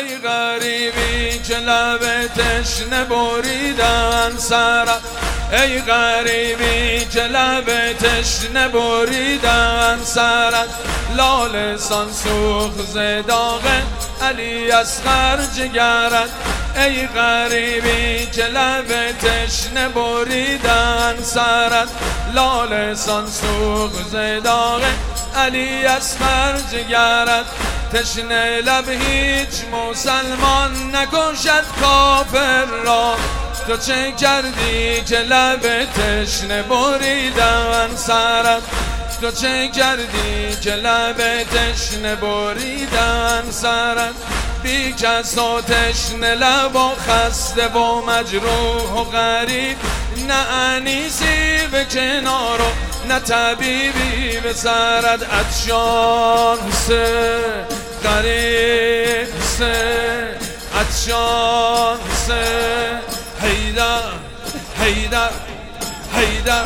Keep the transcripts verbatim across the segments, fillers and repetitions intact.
ای غریبی که لب تشنه بریدن سرت، ای غریبی که لب تشنه بریدن سرت، لالسان سوخت ز داغ علی اصغر جگرت، ای غریبی که لب تشنه بریدن سرت، لالسان سوخت ز داغ علی اصغر جگرت، تشنه لب هیچ مسلمان نکشد کافر را، تو چه کردی که لب تشنه بریدن سرت، تو چه کردی که لب تشنه بریدن سرت، بی کس و تشنه لب و خسته و مجروح و غریب، نه انیسی به کنار و نه طبیبی به سرت، عطشان سه غریب سه عطشان سه حیدر حیدر حیدر.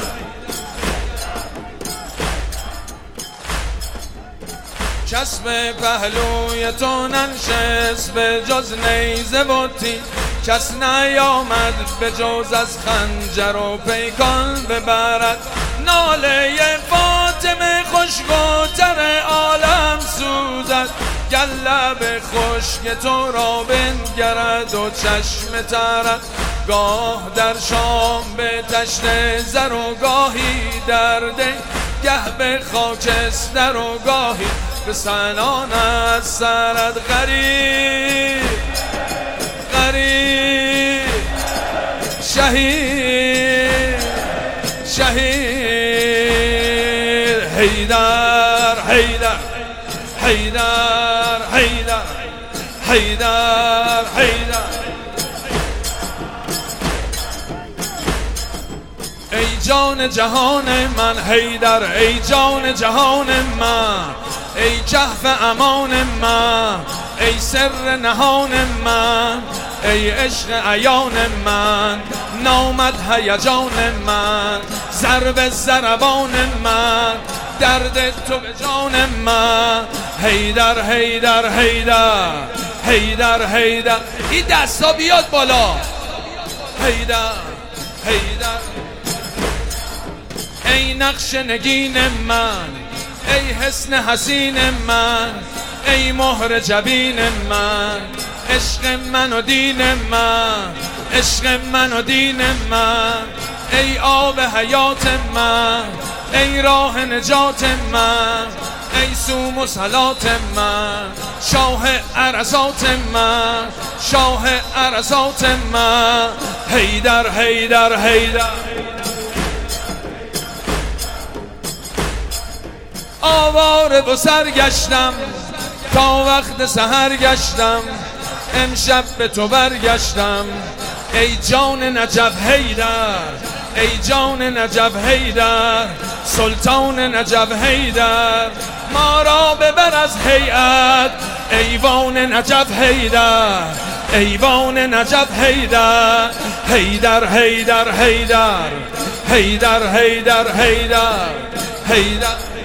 کس به پهلوی تو ننشست به جز نیزه و تیر، کس نیامد به جز از خنجر و پیکان ببرد، ناله فاطمه خشک‌تر عالم سوزد، گر لب خشک تو را بنگرد و چشم ترت، گاه در شام به تشت زر و گاهی در دی، گه به خاکستر و گاهی به سنان از سرت، غریب غریب شهید شهید حیدر حیدر حیدر حیدر حیدر حیدر. ای جان جهان من حیدر، ای جان جهان من، ای کهف امان من، ای سر نهان من، ای عشق عیان من، نامد هیجان من، ضرب ضربان من، درد تو به جان من، حیدر حیدر حیدر حیدر حیدر. این دستا بیاد بالا، حیدر حیدر. ای نقش نگین من، ای حسن حسین من، ای مهر جبین من، عشق من و دین من، عشق من و دین من، ای آب حیات من، ای راه نجات من، ای سوم و صلات من، شاه عرصات من، شاه عرصات من، حیدر حیدر حیدر. آواره و سرگشتم تا وقت سحر گشتم، امشب به تو برگشتم، ای جان نجف حیدر، ای جان نجف حیدر، سلطان نجف حیدر، ما را ببر از هیئت، ایوان نجف حیدر، ایوان نجف حیدر، حیدر حیدر حیدر حیدر حیدر حیدر حیدر.